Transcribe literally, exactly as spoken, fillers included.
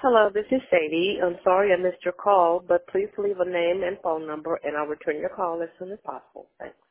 Hello, this is Sadie. I'm sorry I missed your call, but please leave a name and phone number, and I'll return your call as soon as possible. Thanks.